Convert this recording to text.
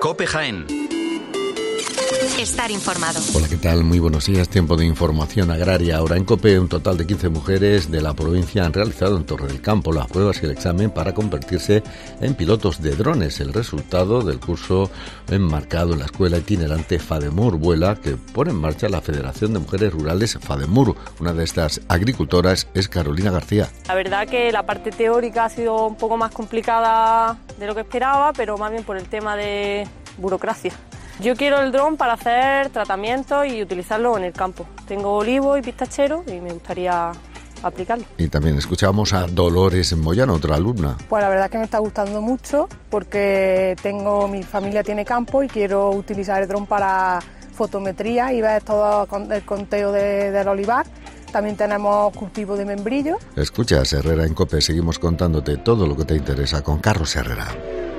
COPE Jaén. Estar informado. Hola, ¿qué tal? Muy buenos días. Tiempo de información agraria. Ahora en COPE, un total de 15 mujeres de la provincia han realizado en Torre del Campo las pruebas y el examen para convertirse en pilotos de drones. El resultado del curso enmarcado en la escuela itinerante FADEMUR Vuela, que pone en marcha la Federación de Mujeres Rurales FADEMUR. Una de estas agricultoras es Carolina García. La verdad que la parte teórica ha sido un poco más complicada de lo que esperaba, pero más bien por el tema de burocracia. Yo quiero el dron para hacer tratamientos y utilizarlo en el campo. Tengo olivos y pistacheros y me gustaría aplicarlo. Y también escuchamos a Dolores Moyano, otra alumna. Pues la verdad es que me está gustando mucho porque mi familia tiene campo y quiero utilizar el dron para fotometría y ver todo el conteo del olivar. También tenemos cultivo de membrillo. Escuchas Herrera en COPE, seguimos contándote todo lo que te interesa con Carlos Herrera.